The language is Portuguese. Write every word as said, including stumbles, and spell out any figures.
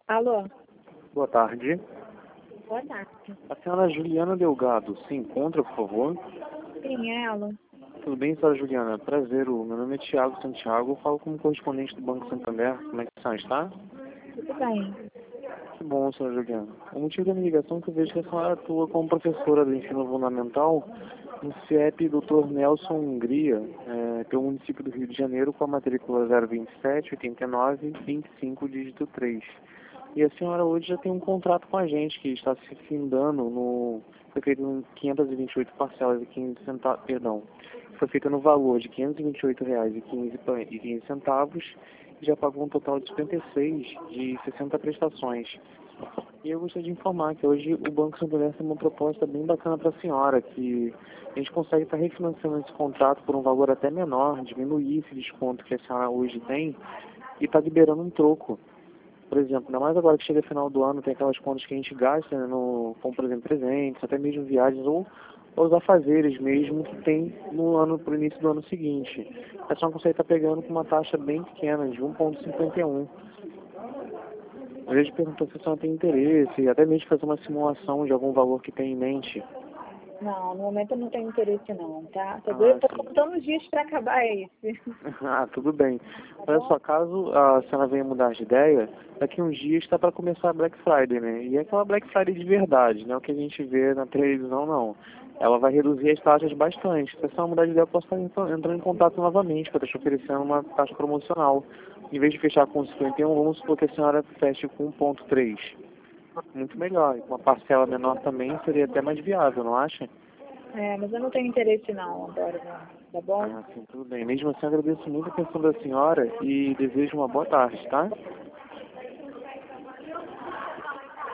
Alô? Boa tarde. Boa tarde. A senhora Juliana Delgado se encontra, por favor? Sim, é ela. Tudo bem, senhora Juliana? Prazer, o meu nome é Tiago Santiago, eu falo como correspondente do Banco Santander. Como é que a senhora está? Tudo bem. Que bom, senhora Juliana. O motivo da minha ligação é que eu vejo que a senhora atua como professora do ensino fundamental no C I E P doutor Nelson Hungria, é, pelo município do Rio de Janeiro, com a matrícula zero vinte e sete, oitenta e nove, vinte e cinco, dígito três. E a senhora hoje já tem um contrato com a gente que está se findando no... Foi feito em quinhentas e vinte e oito parcelas e quinze centavos, perdão. Foi feito no valor de quinhentos e vinte e oito reais e quinze centavos e já pagou um total de cinquenta e seis de sessenta prestações. E eu gostaria de informar que hoje o Banco Santander tem uma proposta bem bacana para a senhora, que a gente consegue estar refinanciando esse contrato por um valor até menor, diminuir esse desconto que a senhora hoje tem e está liberando um troco. Por exemplo, ainda mais agora que chega final do ano, tem aquelas contas que a gente gasta, né, no, como por exemplo presentes, até mesmo viagens ou, ou os afazeres mesmo que tem no ano, pro início do ano seguinte. A senhora consegue estar pegando com uma taxa bem pequena, de um vírgula cinquenta e um. A gente perguntou se a senhora tem interesse, até mesmo fazer uma simulação de algum valor que tem em mente. Não, no momento eu não tenho interesse não, tá? Tô, Ah, doido, tô sim. contando os dias para acabar esse. Ah, tudo bem. Tá Olha bom? só, caso a senhora venha mudar de ideia, daqui uns dias está para começar a Black Friday, né? E é aquela Black Friday de verdade, não é o que a gente vê na televisão, não. Ela vai reduzir as taxas bastante. Se a senhora mudar de ideia, eu posso estar entrando entrando em contato novamente para estar te oferecendo uma taxa promocional. Em vez de fechar com cinquenta e um, vamos supor que a senhora feche com um vírgula três. Muito melhor. E com uma parcela menor também seria até mais viável, não acha? É, mas eu não tenho interesse não agora, não. Tá bom? Ah, sim, tudo bem. Mesmo assim, agradeço muito a atenção da senhora e desejo uma boa tarde, tá?